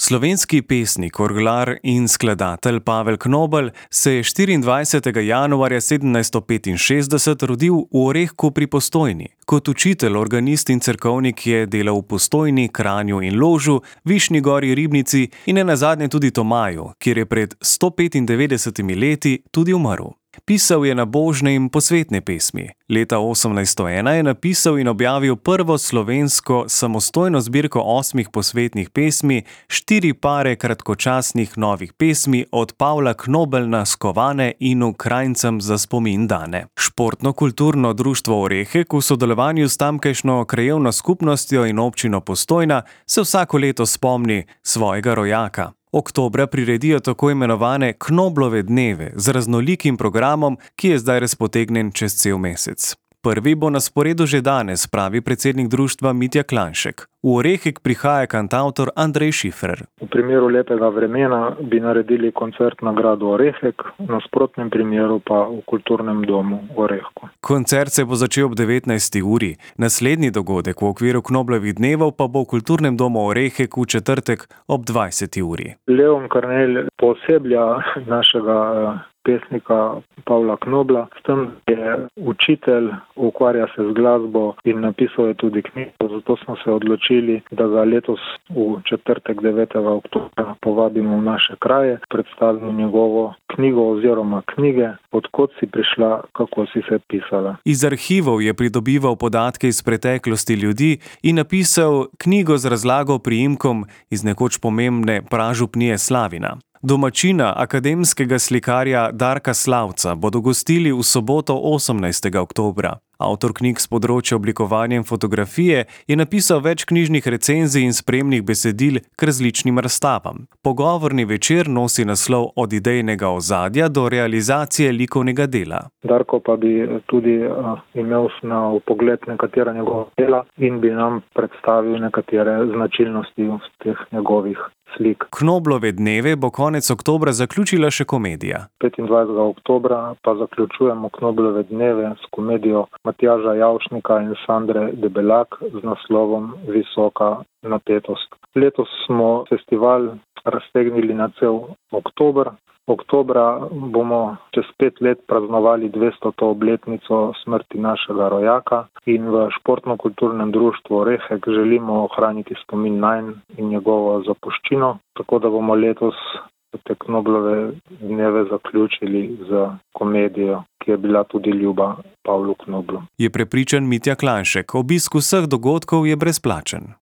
Slovenski pesnik, orglar in skladatelj Pavel Knobel se je 24. januarja 1765 rodil v Orehku pri Postojni. Kot učitelj, organist in cerkovnik je delal v Postojni, Kranju in Ložu, Višnji Gori, Ribnici in nenazadnje tudi Tomaju, kjer je pred 195 leti tudi umrl. Pisal je nabožne in posvetne pesmi. Leta 1801 je napisal in objavil prvo slovensko samostojno zbirko 8 posvetnih pesmi, 4 pare kratkočasnih novih pesmi od Pavla Knobelna Skovane in Ukrajincem za spomin dane. Športno-kulturno društvo Orehek v sodelovanju s tamkajšnjo krajevno skupnostjo in občino Postojna se vsako leto spomni svojega rojaka. Oktobra priredijo tako imenovane Knoblove dneve z raznolikim programom, ki je zdaj razpotegnjen čez cel mesec. Prvi bo na sporedu že danes, pravi predsednik društva Mitja Klanšek. V Orehek prihaja kantavtor Andrej Šifrer. V primeru lepega vremena bi naredili koncert na gradu Orehek, v nasprotnem primeru pa v kulturnem domu v Orehku. Koncert se bo začel ob 19. uri. Naslednji dogodek v okviru Knoblovih dnevov pa bo v kulturnem domu Orehek v četrtek ob 20. uri. Leon Karnelj pooseblja našega pesnika Pavla Knobla, s tem je učitelj, ukvarja se z glasbo in napisal je tudi knjigo, zato smo se odločili, da ga letos v četrtek 9. oktobra povabimo v naše kraje, predstavimo njegovo knjigo oziroma knjige, odkot si prišla, kako si se pisala. Iz arhivov je pridobival podatke iz preteklosti ljudi in napisal knjigo z razlago priimkom iz nekoč pomembne pražupnije Slavina. Domačina akademskega slikarja Darka Slavca bodo gostili v soboto 18. oktobra. Avtor knjig s področja oblikovanja in fotografije je napisal več knjižnih recenzij in spremnih besedil k različnim razstavam. Pogovorni večer nosi naslov Od idejnega ozadja do realizacije likovnega dela. Darko pa bi tudi imel na vpogled nekatera njegova dela in bi nam predstavil nekatere značilnosti teh njegovih slik. Knoblove dneve bo konec oktobra zaključila še komedija. 25. oktobra pa zaključujemo Knoblove dneve s komedijo Matjaža Javšnika in Sandre Debelak z naslovom Visoka napetost. Letos smo festival raztegnili na cel oktober. Oktobra bomo čez 5 let praznovali 200. obletnico smrti našega rojaka in v Športno-kulturnem društvu Orehek želimo ohraniti spomin nanj in njegovo zapuščino, tako da bomo letos te Knoblove dneve zaključili z komedijo, ki je bila tudi ljuba Pavlu Knoblu. Je prepričan Mitja Klanšek, obisk vseh dogodkov je brezplačen.